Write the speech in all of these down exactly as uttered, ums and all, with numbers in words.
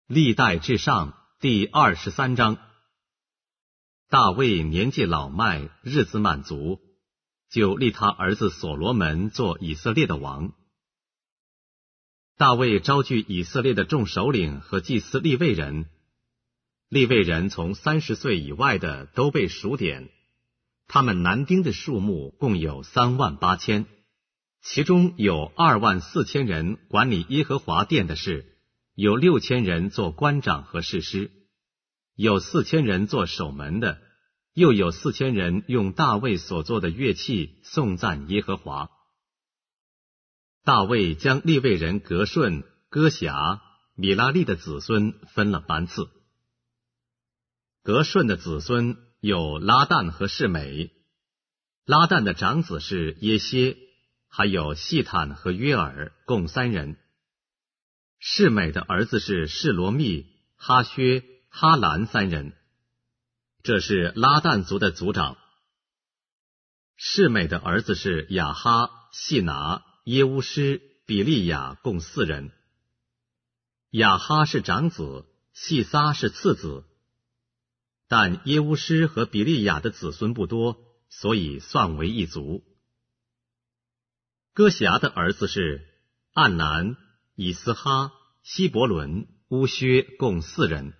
历代至上第二十三章。大卫年纪老迈，日子满足，就立他儿子所罗门做以色列的王。大卫招聚以色列的众首领和祭司利未人，利未人从三十岁以外的都被数点，他们男丁的数目共有三万八千，其中有二万四千人管理耶和华殿的事，有六千人做官长和士师，有四千人做守门的，又有四千人用大卫所做的乐器颂赞耶和华。大卫将利未人革顺、歌辖、米拉利的子孙分了班次。革顺的子孙有拉旦和示每，拉旦的长子是耶歇，还有细坦和约尔，共三人。示每的儿子是示罗密、哈薛、哈兰三人，这是拉旦族的族长。示每的儿子是亚哈、细拿、耶乌施、比利亚，共四人。亚哈是长子，细撒是次子，但耶乌施和比利亚的子孙不多，所以算为一族。歌辖的儿子是暗南、以斯哈、希伯伦、乌薛，共四人。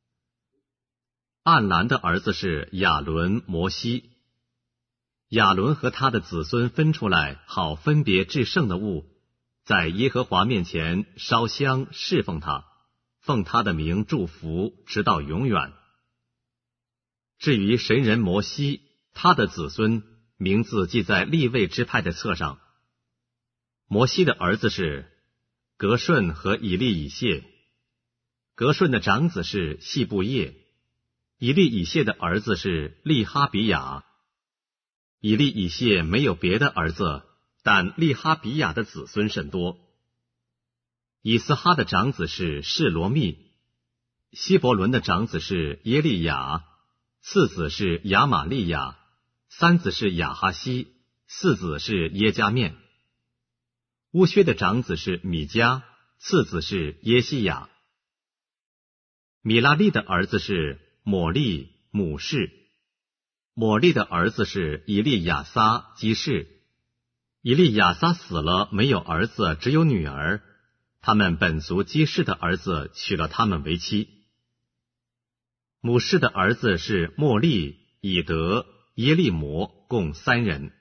暗兰的儿子是亚伦、摩西。亚伦和他的子孙分出来，好分别至圣的物，在耶和华面前烧香侍奉他，奉他的名祝福，直到永远。至于神人摩西，他的子孙名字记在利未支派的册上。摩西的儿子是革顺和以利以谢，革顺的长子是细布叶，以利以谢的儿子是利哈比亚。以利以谢没有别的儿子，但利哈比亚的子孙甚多。以斯哈的长子是示罗密，希伯伦的长子是耶利亚，次子是亚玛利亚，三子是亚哈西，四子是耶加面。乌薛的长子是米迦，次子是耶西亚。米拉利的儿子是抹利、母士。抹利的儿子是以利亚撒、基士。以利亚撒死了，没有儿子，只有女儿，他们本族基士的儿子娶了他们为妻。母士的儿子是莫利、以德、耶利摩，共三人。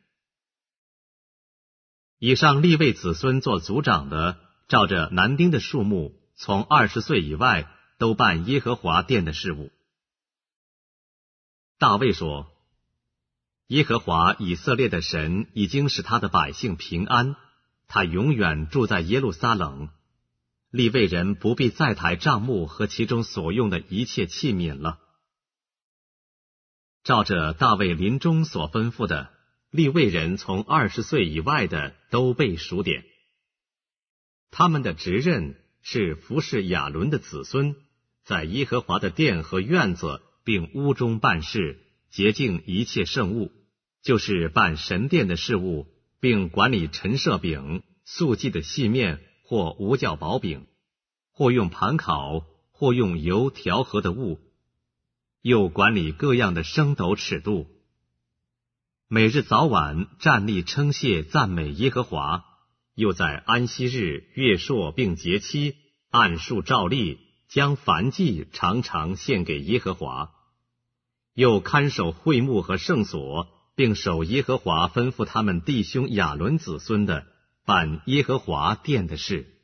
以上利未子孙做族长的，照着男丁的数目，从二十岁以外都办耶和华殿的事务。大卫说，耶和华以色列的神已经使他的百姓平安，他永远住在耶路撒冷。利未人不必再抬帐幕和其中所用的一切器皿了。照着大卫临终所吩咐的，利未人从二十岁以外的都被数点。他们的职任是服侍亚伦的子孙，在耶和华的殿和院子并屋中办事，洁净一切圣物，就是办神殿的事务，并管理陈设饼、素祭的细面或无酵薄饼，或用盘烤，或用油调和的物，又管理各样的升斗尺度。每日早晚站立称谢赞美耶和华，又在安息日、月朔并节期按数照例，将燔祭常常献给耶和华，又看守会幕和圣所，并守耶和华吩咐他们弟兄亚伦子孙的，办耶和华殿的事。